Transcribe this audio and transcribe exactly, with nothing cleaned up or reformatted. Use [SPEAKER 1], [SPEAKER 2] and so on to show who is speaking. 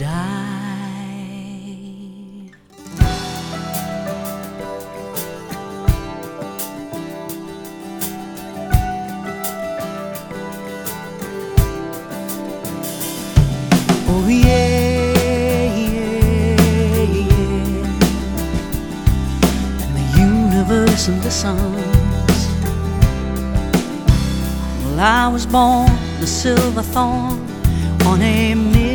[SPEAKER 1] die. Oh yeah, yeah, yeah. And the universe listens. Well, I was born a silver thorn on a